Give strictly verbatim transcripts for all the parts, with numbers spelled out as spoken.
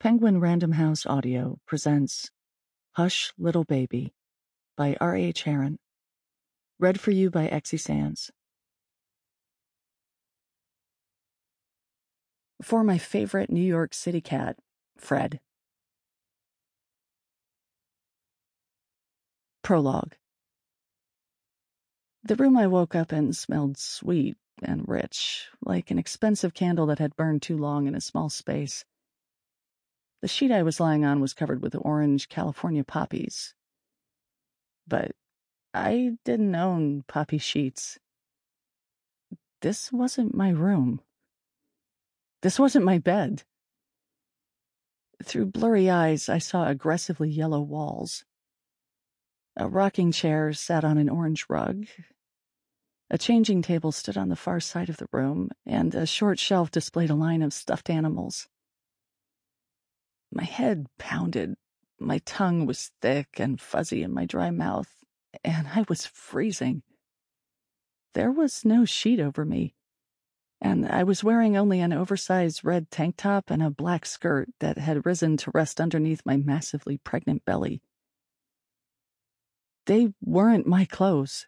Penguin Random House Audio presents Hush, Little Baby by R H Herron. Read for you by Exie Sands. For my favorite New York City cat, Fred. Prologue. The room I woke up in smelled sweet and rich, like an expensive candle that had burned too long in a small space. The sheet I was lying on was covered with orange California poppies. But I didn't own poppy sheets. This wasn't my room. This wasn't my bed. Through blurry eyes, I saw aggressively yellow walls. A rocking chair sat on an orange rug. A changing table stood on the far side of the room, and a short shelf displayed a line of stuffed animals. My head pounded, my tongue was thick and fuzzy in my dry mouth, and I was freezing. There was no sheet over me, and I was wearing only an oversized red tank top and a black skirt that had risen to rest underneath my massively pregnant belly. They weren't my clothes.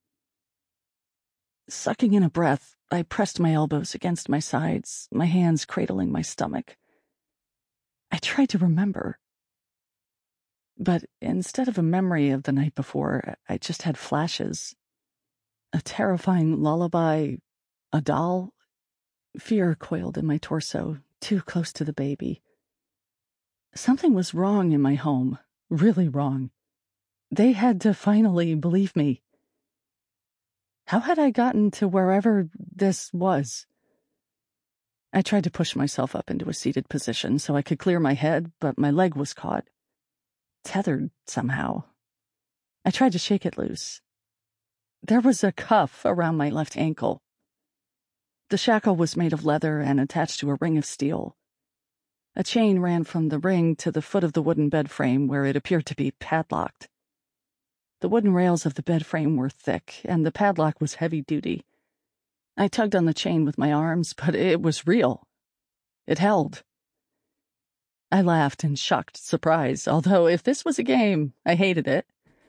Sucking in a breath, I pressed my elbows against my sides, my hands cradling my stomach. I tried to remember. But instead of a memory of the night before, I just had flashes. A terrifying lullaby, a doll. Fear coiled in my torso, too close to the baby. Something was wrong in my home, really wrong. They had to finally believe me. How had I gotten to wherever this was? I tried to push myself up into a seated position so I could clear my head, but my leg was caught. Tethered somehow. I tried to shake it loose. There was a cuff around my left ankle. The shackle was made of leather and attached to a ring of steel. A chain ran from the ring to the foot of the wooden bed frame where it appeared to be padlocked. The wooden rails of the bed frame were thick, and the padlock was heavy-duty. I tugged on the chain with my arms, but it was real. It held. I laughed in shocked surprise, although if this was a game, I hated it.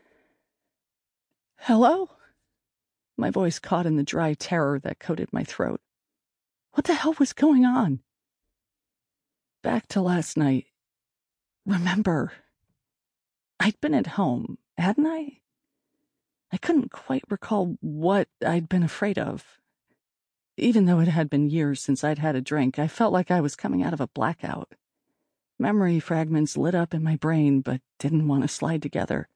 Hello? My voice caught in the dry terror that coated my throat. What the hell was going on? Back to last night. Remember. I'd been at home, hadn't I? I couldn't quite recall what I'd been afraid of. Even though it had been years since I'd had a drink, I felt like I was coming out of a blackout. Memory fragments lit up in my brain, but didn't want to slide together.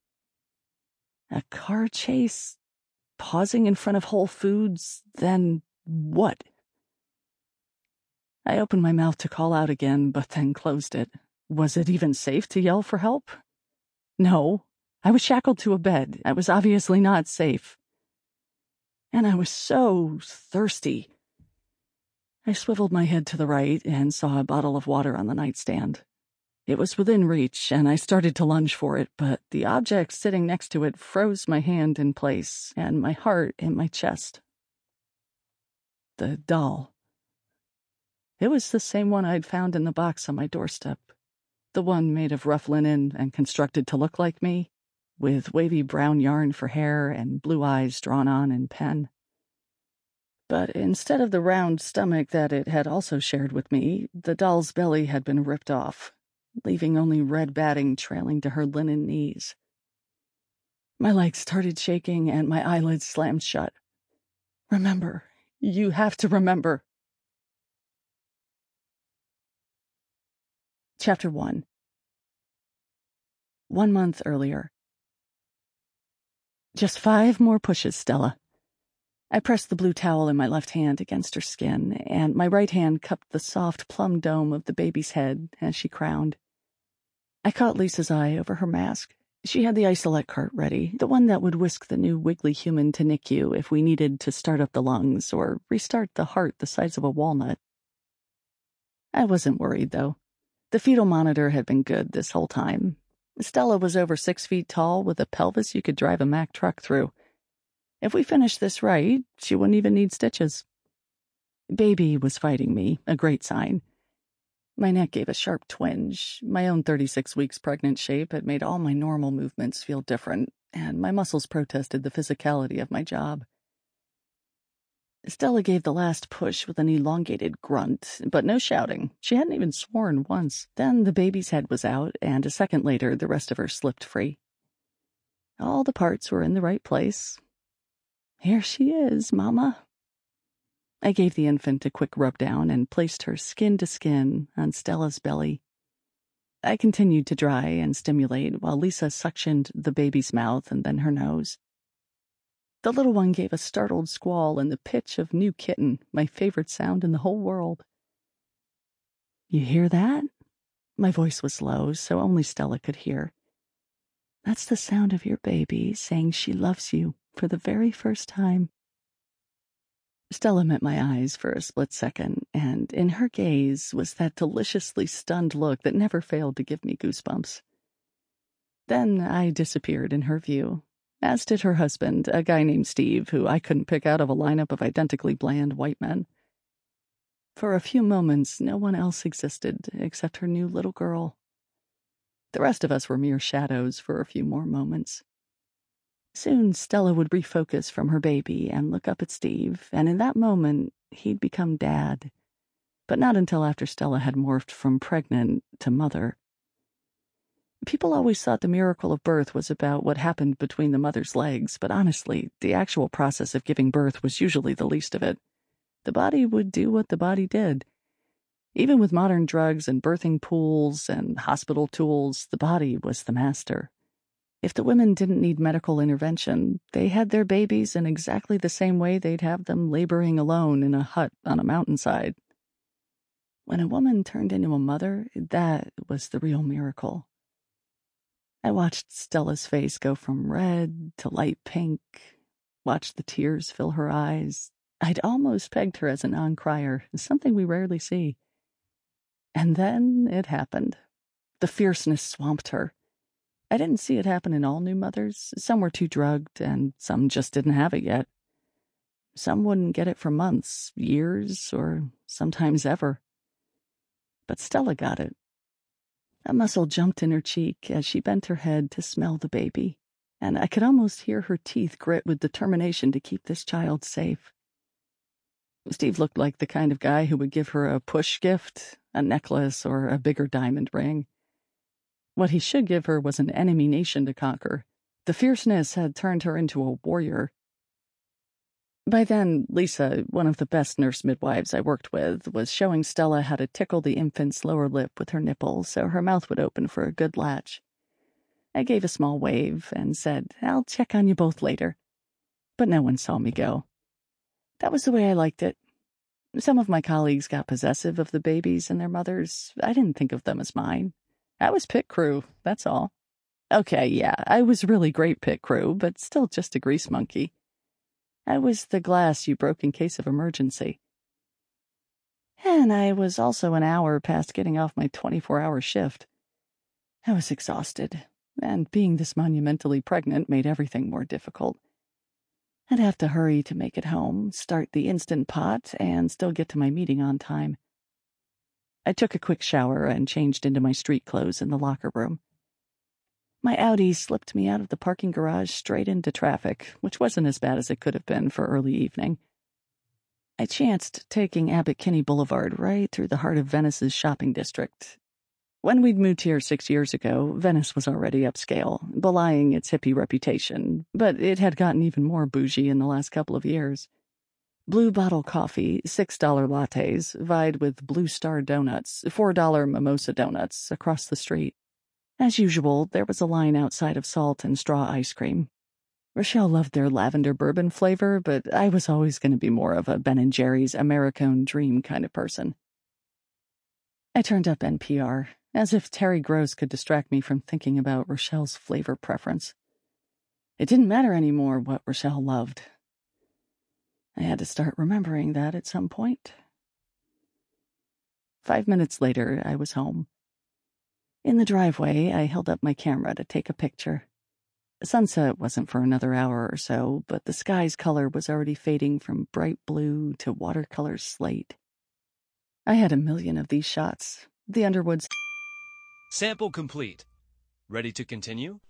A car chase? Pausing in front of Whole Foods? Then what? I opened my mouth to call out again, but then closed it. Was it even safe to yell for help? No. I was shackled to a bed. I was obviously not safe. And I was so thirsty. I swiveled my head to the right and saw a bottle of water on the nightstand. It was within reach, and I started to lunge for it, but the object sitting next to it froze my hand in place and my heart in my chest. The doll. It was the same one I'd found in the box on my doorstep. The one made of rough linen and constructed to look like me, with wavy brown yarn for hair and blue eyes drawn on in pen. But instead of the round stomach that it had also shared with me, the doll's belly had been ripped off, leaving only red batting trailing to her linen knees. My legs started shaking and my eyelids slammed shut. Remember. You have to remember. Chapter one. One month earlier. Just five more pushes, Stella. I pressed the blue towel in my left hand against her skin, and my right hand cupped the soft plum dome of the baby's head as she crowned. I caught Lisa's eye over her mask. She had the isolette cart ready, the one that would whisk the new wiggly human to N I C U if we needed to start up the lungs or restart the heart the size of a walnut. I wasn't worried, though. The fetal monitor had been good this whole time. Stella was over six feet tall with a pelvis you could drive a Mack truck through. If we finished this right, she wouldn't even need stitches. Baby was fighting me, a great sign. My neck gave a sharp twinge. My own thirty-six weeks pregnant shape had made all my normal movements feel different, and my muscles protested the physicality of my job. Stella gave the last push with an elongated grunt, but no shouting. She hadn't even sworn once. Then the baby's head was out, and a second later the rest of her slipped free. All the parts were in the right place. Here she is, Mama. I gave the infant a quick rub down and placed her skin to skin on Stella's belly. I continued to dry and stimulate while Lisa suctioned the baby's mouth and then her nose. The little one gave a startled squall in the pitch of new kitten, my favorite sound in the whole world. You hear that? My voice was low, so only Stella could hear. That's the sound of your baby saying she loves you for the very first time. Stella met my eyes for a split second, and in her gaze was that deliciously stunned look that never failed to give me goosebumps. Then I disappeared in her view, as did her husband, a guy named Steve, who I couldn't pick out of a lineup of identically bland white men. For a few moments, no one else existed except her new little girl. The rest of us were mere shadows for a few more moments. Soon Stella would refocus from her baby and look up at Steve, and in that moment, he'd become Dad. But not until after Stella had morphed from pregnant to mother. People always thought the miracle of birth was about what happened between the mother's legs, but honestly, the actual process of giving birth was usually the least of it. The body would do what the body did. Even with modern drugs and birthing pools and hospital tools, the body was the master. If the women didn't need medical intervention, they had their babies in exactly the same way they'd have them laboring alone in a hut on a mountainside. When a woman turned into a mother, that was the real miracle. I watched Stella's face go from red to light pink, watched the tears fill her eyes. I'd almost pegged her as a non-crier, something we rarely see. And then it happened. The fierceness swamped her. I didn't see it happen in all new mothers. Some were too drugged, and some just didn't have it yet. Some wouldn't get it for months, years, or sometimes ever. But Stella got it. A muscle jumped in her cheek as she bent her head to smell the baby, and I could almost hear her teeth grit with determination to keep this child safe. Steve looked like the kind of guy who would give her a push gift, a necklace, or a bigger diamond ring. What he should give her was an enemy nation to conquer. The fierceness had turned her into a warrior. By then, Lisa, one of the best nurse midwives I worked with, was showing Stella how to tickle the infant's lower lip with her nipple so her mouth would open for a good latch. I gave a small wave and said, I'll check on you both later. But no one saw me go. That was the way I liked it. Some of my colleagues got possessive of the babies and their mothers. I didn't think of them as mine. I was pit crew, that's all. Okay, yeah, I was really great pit crew, but still just a grease monkey. I was the glass you broke in case of emergency. And I was also an hour past getting off my twenty-four hour shift. I was exhausted, and being this monumentally pregnant made everything more difficult. I'd have to hurry to make it home, start the Instant Pot, and still get to my meeting on time. I took a quick shower and changed into my street clothes in the locker room. My Audi slipped me out of the parking garage straight into traffic, which wasn't as bad as it could have been for early evening. I chanced taking Abbot Kinney Boulevard right through the heart of Venice's shopping district. When we'd moved here six years ago, Venice was already upscale, belying its hippie reputation, but it had gotten even more bougie in the last couple of years. Blue Bottle coffee, six dollar lattes, vied with Blue Star donuts, four dollar mimosa donuts, across the street. As usual, there was a line outside of Salt and Straw ice cream. Rochelle loved their lavender bourbon flavor, but I was always going to be more of a Ben and Jerry's Americone Dream kind of person. I turned up N P R, as if Terry Gross could distract me from thinking about Rochelle's flavor preference. It didn't matter anymore what Rochelle loved. I had to start remembering that at some point. Five minutes later, I was home. In the driveway, I held up my camera to take a picture. Sunset wasn't for another hour or so, but the sky's color was already fading from bright blue to watercolor slate. I had a million of these shots, The Underwoods. Sample complete. Ready to continue?